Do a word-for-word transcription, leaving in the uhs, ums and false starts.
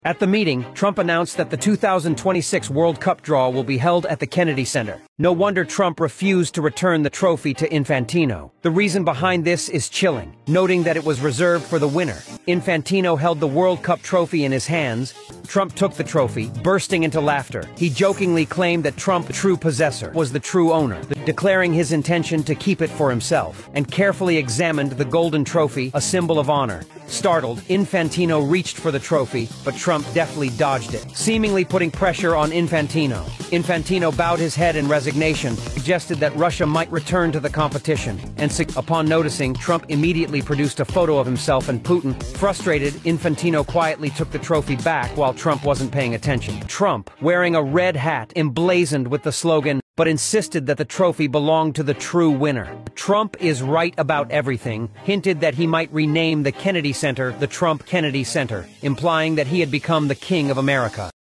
At the meeting, Trump announced that the two thousand twenty-six World Cup draw will be held at the Kennedy Center. No wonder Trump refused to return the trophy to Infantino. The reason behind this is chilling, noting that it was reserved for the winner. Infantino held the World Cup trophy in his hands. Trump took the trophy, bursting into laughter. He jokingly claimed that Trump, the true possessor, was the true owner, declaring his intention to keep it for himself, and carefully examined the golden trophy, a symbol of honor. Startled, Infantino reached for the trophy, but Trump deftly dodged it, seemingly putting pressure on Infantino. Infantino bowed his head in resignation, suggested that Russia might return to the competition, and upon noticing, Trump immediately produced a photo of himself and Putin. Frustrated, Infantino quietly took the trophy back while Trump wasn't paying attention. Trump, wearing a red hat emblazoned with the slogan, but insisted that the trophy belonged to the true winner. Trump is right about everything, hinted that he might rename the Kennedy Center the Trump Kennedy Center, implying that he had become the king of America.